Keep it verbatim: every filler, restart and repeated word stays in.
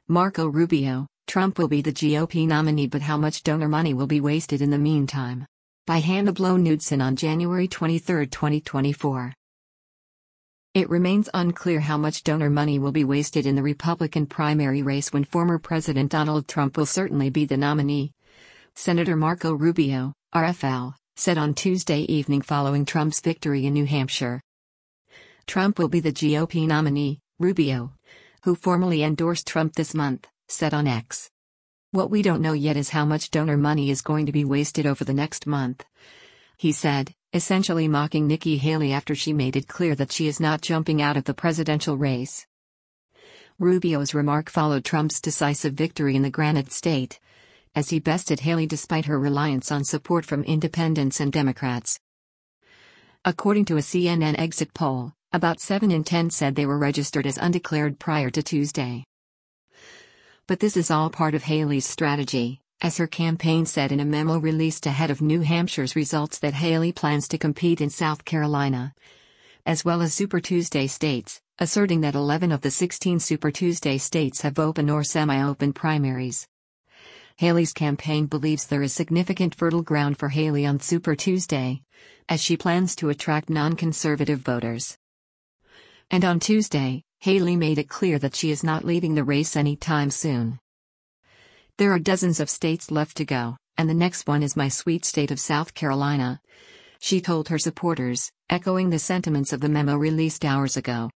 Marco Rubio, Trump will be the G O P nominee, but how much donor money will be wasted in the meantime? By Hannah Blow-Knudsen on January twenty-third, twenty twenty-four. It remains unclear how much donor money will be wasted in the Republican primary race when former President Donald Trump will certainly be the nominee. Senator Marco Rubio, R F L, said on Tuesday evening following Trump's victory in New Hampshire. Trump will be the G O P nominee, Rubio, who formally endorsed Trump this month, said on X. What we don't know yet is how much donor money is going to be wasted over the next month, he said, essentially mocking Nikki Haley after she made it clear that she is not jumping out of the presidential race. Rubio's remark followed Trump's decisive victory in the Granite State, as he bested Haley despite her reliance on support from independents and Democrats. According to a C N N exit poll, about seven in ten said they were registered as undeclared prior to Tuesday. But this is all part of Haley's strategy, as her campaign said in a memo released ahead of New Hampshire's results that Haley plans to compete in South Carolina, as well as Super Tuesday states, asserting that eleven of the sixteen Super Tuesday states have open or semi-open primaries. Haley's campaign believes there is significant fertile ground for Haley on Super Tuesday, as she plans to attract non-conservative voters. And on Tuesday, Haley made it clear that she is not leaving the race anytime soon. There are dozens of states left to go, and the next one is my sweet state of South Carolina, she told her supporters, echoing the sentiments of the memo released hours ago.